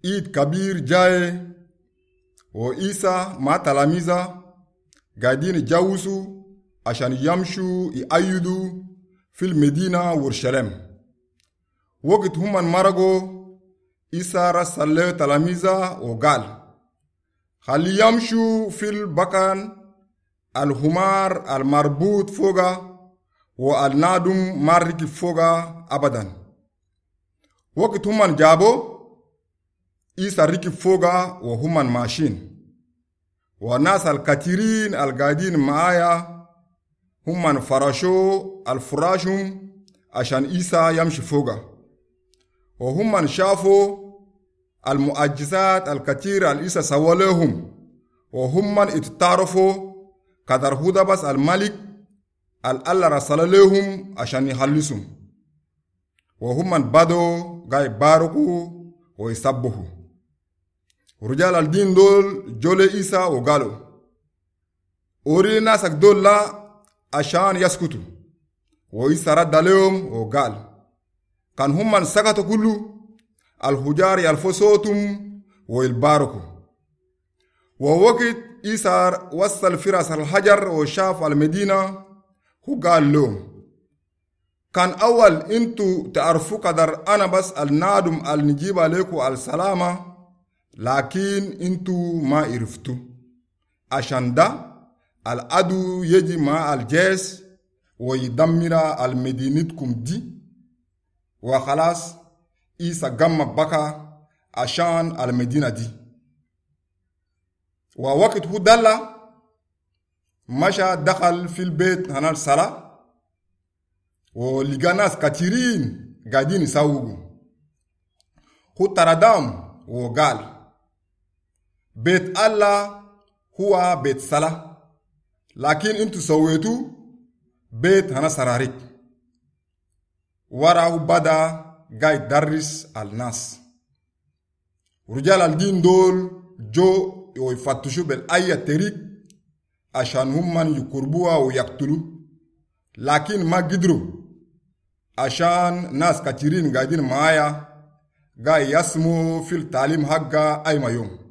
عيد كبير جاي وعيسى مع تلاميذه قاعدين يتجوزوا عشان يمشوا يأيدوا في المدينة ورشلم. وقت هم مرقوا عيسى رسل له تلاميذه وقال خلي يمشوا في البكان الحمار المربوط فوقه والنادم مركب فوقه أبدا. وقت هم جابوا عيسى ركب فوقه وهم ماشيين، والناس الكثيرين القاعدين معايا هم فرشوا الفراشهم عشان عيسى يمشي فوقه، وهم شافوا المعجزات الكثيرة اللي عيسى سوى لهم، وهم اتعرفوا قدر هدى بس الملك الله رسل لهم عشان يخلصهم، وهم بدوا قاعد يباركوا ويسبحوا. ورجال الدين دول جولي عيسى وقالوا أوري ناسك دول لا عشان يسكتوا. وعيسى رد لهم وقال كان هم سكتوا كله الحجار يلفوا صوتهم ويباركوا. ووقت عيسى وصل فراس الحجر وشاف المدينة هو قال لهم كان أول انتو تعرفوا قدر أنا بس النادم النجيب عليكم السلامة، لكن انتو ما عرفتوا عشان ده العدو يجي مع الجيش ويدمر المدينتكم دي. وخلاص عيسى قام بكى عشان المدينة دي. ووقت هو دلّا مشى دخل في البيت هنا الصلاة، ولقى ناس كثيرين قاعدين يسوقوا. هو تردام وقال بيت الله هو بيت صلاة، لكن انتو سويتوا بيت هنا سراريك. وراه بدا قاعد يدرس الناس. ورجال الدين دول جو يفتشوا بالأي طريق عشان هم يقربوها ويقتلوا، لكن ما قدروا عشان ناس كثيرين قاعدين معايا قاعد يسموا في التعليم حقا أي ما يوم.